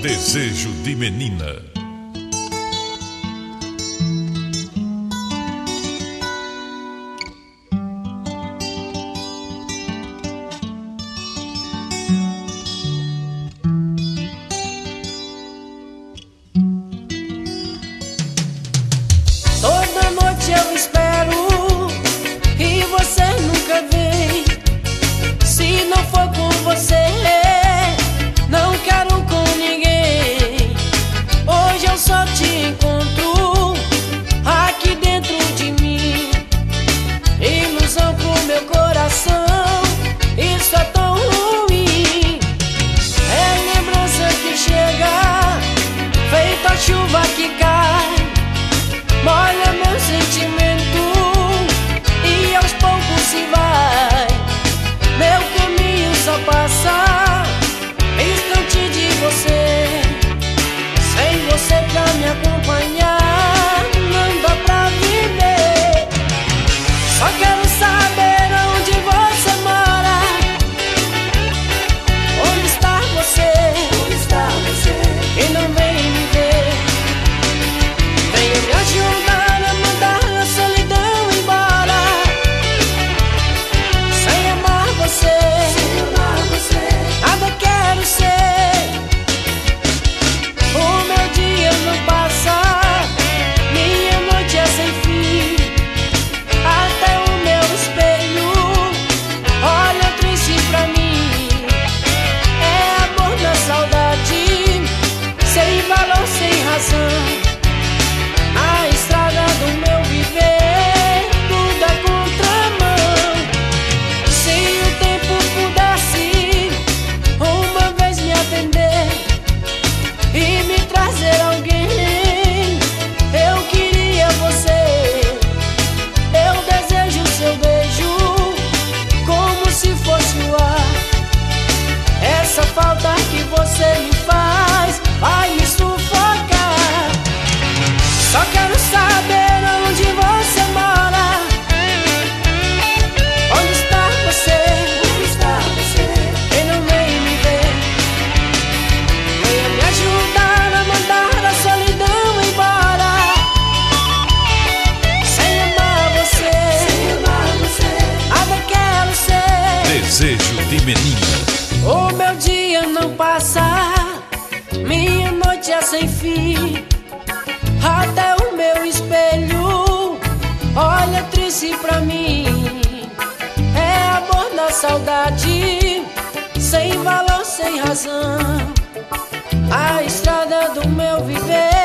Desejo de menina. Toda noite eu espero e você nunca vem. Se não for com você, não quero com ninguém. Hoje eu só te encontro aqui dentro de mim. Ilusão pro meu coração, isso é tão ruim. É lembrança que chega, feita a chuva que cai, molha meu sentimento e aos poucos se vai. Meu caminho só passa instante de você. Sem você pra me acompanhar, não dá pra viver. Só quero saber onde você mora. Onde está você? Onde está você? E não vem me ver. Venha me ajudar a mandar a solidão embora. Sem amar você, nada quero ser. O meu dia não passa, minha noite é sem fim. Até o meu espelho olha triste pra mim. É amor na saudade, sem valor, sem razão. A estrada do meu viver, tudo é contramão. Se o tempo pudesse uma vez me atender e me trazer alguém, eu queria você. Eu desejo seu beijo como se fosse o ar. Essa falta que você me faz vai me sufocar. Só quero saber onde você mora. Onde está você? Onde está você? E não vem me ver. Venha me ajudar a mandar a solidão embora. Sem amar você, nada quero ser. Desejo de menina. O meu dia não passa, minha noite é sem fim. Até o meu espelho olha triste pra mim. É amor na saudade, sem valor, sem razão. A estrada do meu viver